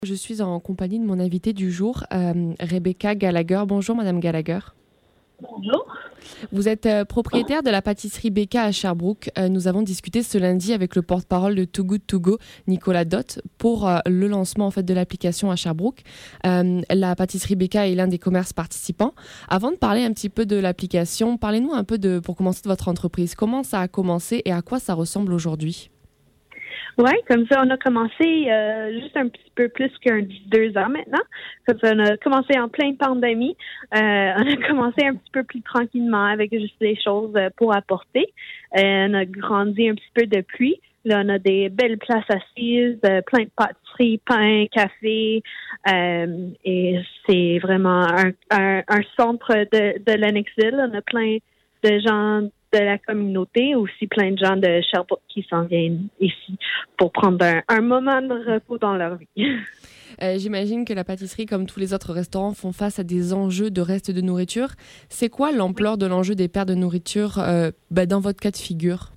Je suis en compagnie de mon invitée du jour, Rebecca Gallagher. Bonjour, Madame Gallagher. Bonjour. Vous êtes propriétaire de la pâtisserie Becca à Sherbrooke. Nous avons discuté ce lundi avec le porte-parole de Too Good To Go, Nicolas Dott, pour le lancement de l'application à Sherbrooke. La pâtisserie Becca est l'un des commerces participants. Avant de parler un petit peu de l'application, parlez-nous un peu pour commencer de votre entreprise. Comment ça a commencé et à quoi ça ressemble aujourd'hui? Oui, comme ça, on a commencé juste un petit peu plus qu'un 2 ans maintenant. Comme ça, on a commencé en pleine pandémie. On a commencé un petit peu plus tranquillement avec juste des choses pour apporter. On a grandi un petit peu depuis. Là, on a des belles places assises, plein de pâtisseries, pain, café. Et c'est vraiment un centre de Lennoxville. On a plein de gens de la communauté, aussi plein de gens de Sherbrooke qui s'en viennent ici pour prendre un moment de repos dans leur vie. J'imagine que la pâtisserie, comme tous les autres restaurants, font face à des enjeux de reste de nourriture. C'est quoi l'ampleur de l'enjeu des pertes de nourriture dans votre cas de figure?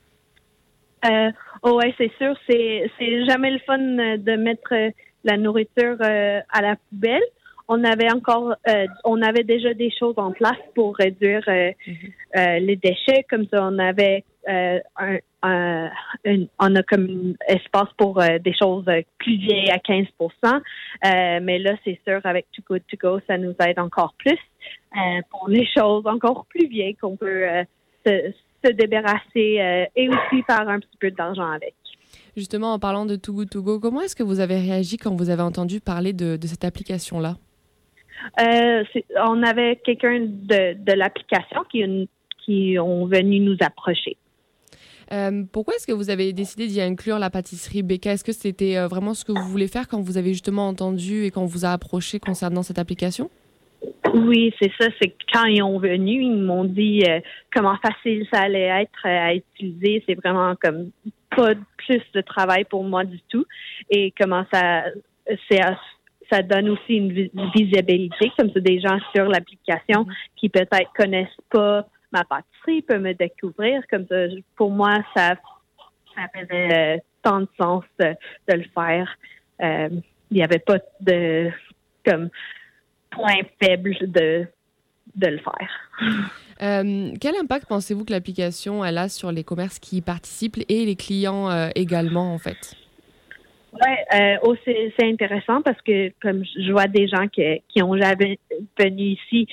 Ouais, c'est sûr, c'est jamais le fun de mettre la nourriture à la poubelle. On avait déjà des choses en place pour réduire les déchets. Comme ça, on avait on a comme un espace pour des choses plus vieilles à 15%. Mais là, c'est sûr, avec Too Good To Go, ça nous aide encore plus pour les choses encore plus vieilles qu'on peut se débarrasser et aussi faire un petit peu d'argent avec. Justement, en parlant de Too Good To Go, comment est-ce que vous avez réagi quand vous avez entendu parler de cette application-là? On avait quelqu'un de l'application qui ont venu nous approcher. Pourquoi est-ce que vous avez décidé d'y inclure la pâtisserie Becca? Est-ce que c'était vraiment ce que vous voulez faire quand vous avez justement entendu et quand on vous a approché concernant cette application? Oui, c'est ça. C'est que quand ils ont venu, ils m'ont dit comment facile ça allait être à utiliser. C'est vraiment comme pas plus de travail pour moi du tout. Et comment ça donne aussi une visibilité, comme ça, des gens sur l'application qui peut-être connaissent pas ma pâtisserie peuvent me découvrir. Comme ça, pour moi, ça faisait tant de sens de le faire. Il n'y avait pas de comme point faible de le faire. Quel impact pensez-vous que l'application elle a sur les commerces qui y participent et les clients également, en fait? Oui, c'est intéressant parce que comme je vois des gens qui ont jamais venu ici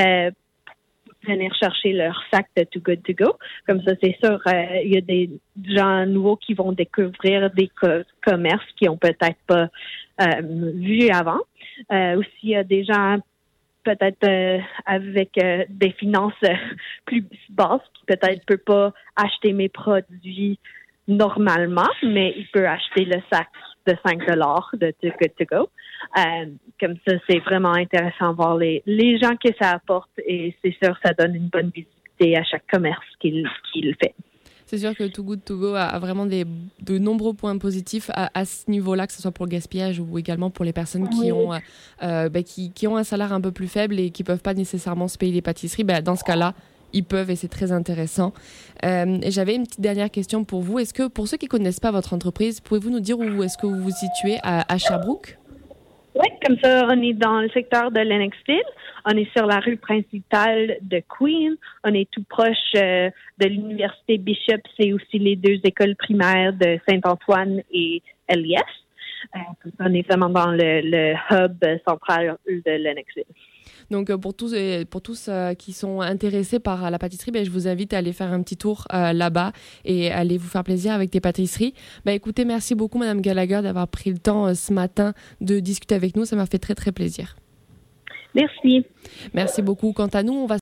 venir chercher leur sac de Too Good To Go. Comme ça, c'est sûr, il y a des gens nouveaux qui vont découvrir des commerces qui ont peut-être pas vu avant. Aussi, il y a des gens peut-être avec des finances plus basses qui peut-être ne peuvent pas acheter mes produits normalement, mais il peut acheter le sac de 5 $ de Too Good To Go. Comme ça, c'est vraiment intéressant de voir les gens que ça apporte et c'est sûr ça donne une bonne visibilité à chaque commerce qui le fait. C'est sûr que Too Good To Go a vraiment de nombreux points positifs à ce niveau-là, que ce soit pour le gaspillage ou également pour les personnes qui ont un salaire un peu plus faible et qui ne peuvent pas nécessairement se payer des pâtisseries. Dans ce cas-là, ils peuvent et c'est très intéressant. J'avais une petite dernière question pour vous. Est-ce que, pour ceux qui ne connaissent pas votre entreprise, pouvez-vous nous dire où est-ce que vous vous situez à Sherbrooke? Oui, comme ça, on est dans le secteur de Lennoxville. On est sur la rue principale de Queen. On est tout proche de l'université Bishop. C'est aussi les 2 écoles primaires de Saint-Antoine et Elias. On est vraiment dans le hub central de Lennoxville. Donc, pour tous qui sont intéressés par la pâtisserie, je vous invite à aller faire un petit tour là-bas et aller vous faire plaisir avec des pâtisseries. Écoutez, merci beaucoup, Madame Gallagher, d'avoir pris le temps ce matin de discuter avec nous. Ça m'a fait très, très plaisir. Merci. Merci beaucoup. Quant à nous, on va